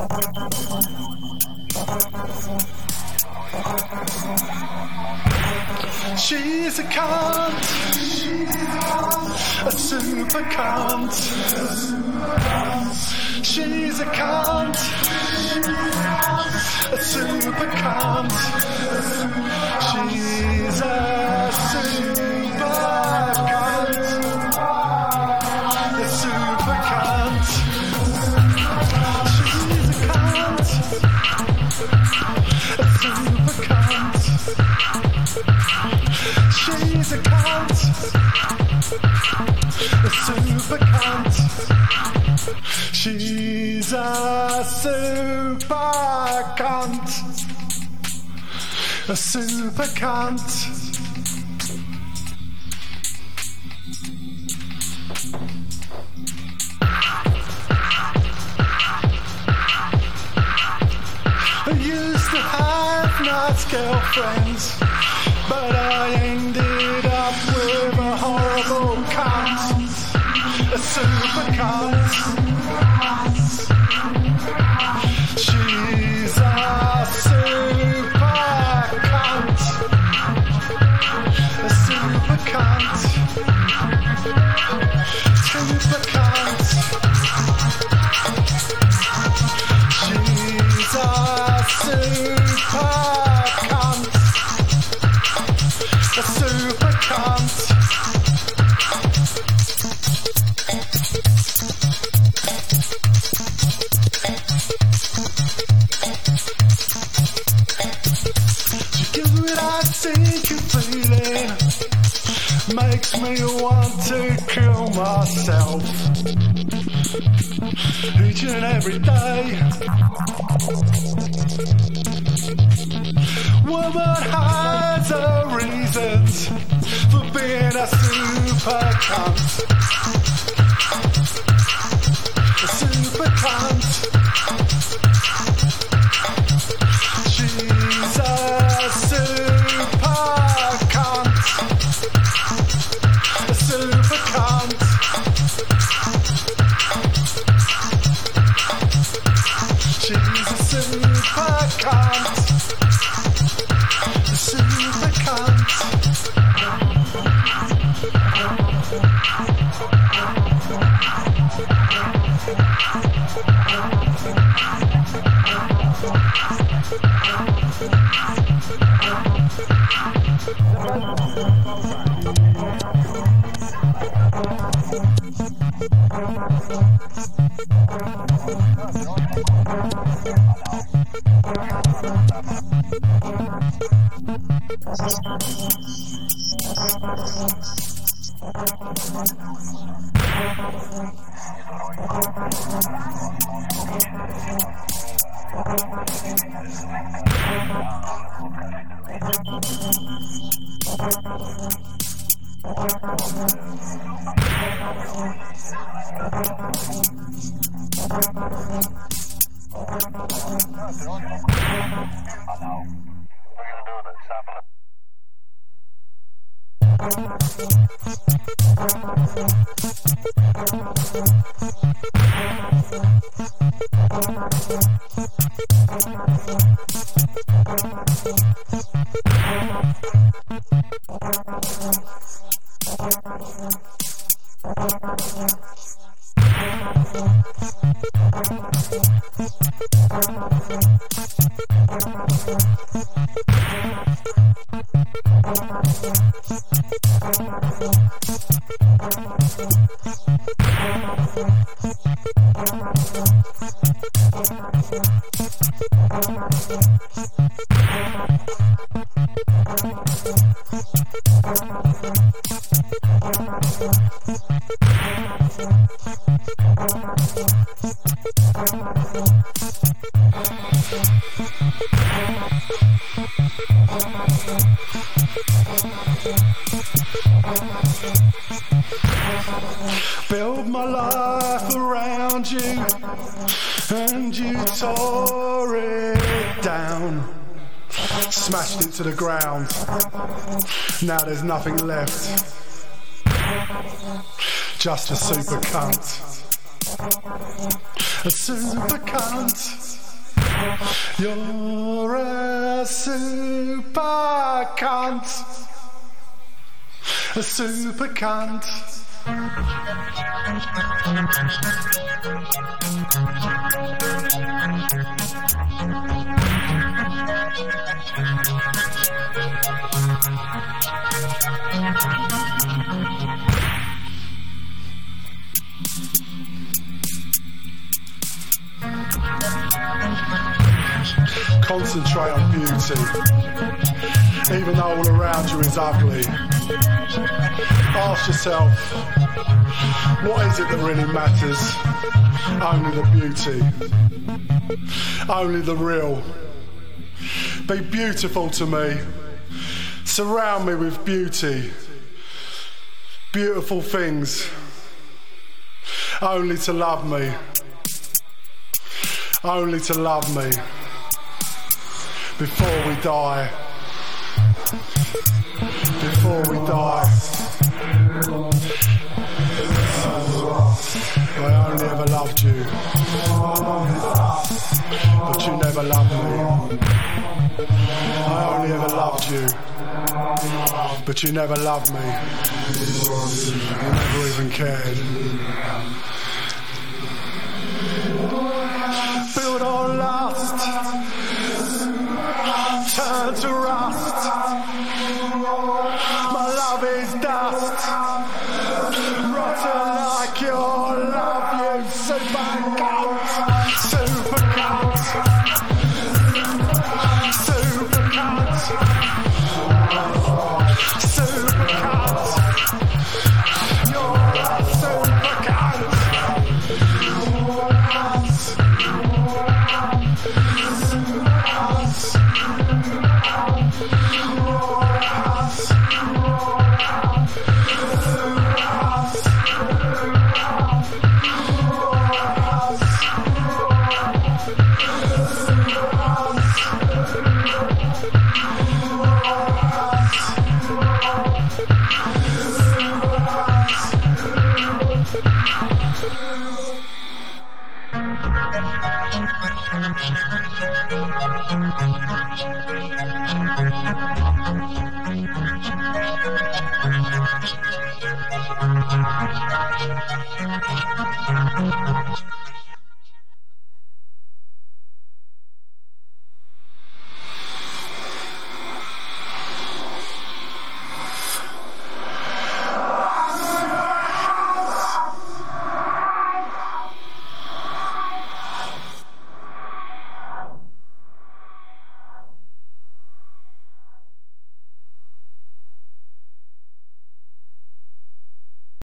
She's a cunt, a super cunt. She's a cunt, a super cunt. She's a super cunt, a super cunt. She's a cunt, a super cunt. She's a cunt, a super cunt. She's a super cunt, a super cunt. I used to have nice girlfriends, but I ended up with a horrible cunt, a super cunt. She's a super cunt, a super cunt, super cunt. She's a super cunt, a super cunt. She gives me that sinking feeling, makes me want to kill myself each and every day. Woman has her reasons for being a super cunt, a super cunt. She's a super cunt, a super cunt. She's a super cunt, a super cunt. Build my life around you, and you tore it down. Smashed it to the ground. Now there's nothing left. Just a super cunt. A super cunt. You're a super cunt. A super cunt. Concentrate on beauty, even though all around you is ugly. Ask yourself, what is it that really matters? Only the beauty, only the real. Be beautiful to me. Surround me with beauty, beautiful things, only to love me, only to love me. Before we die, before we die, I only ever loved you, but you never loved me. I only ever loved you, but you never loved me. You never even cared. Build on lust, turn to rust. My love is dust, rotten like your love, you super cunt. Super cunt. Super cunt. Super cunt. You're a super cunt. Thank you.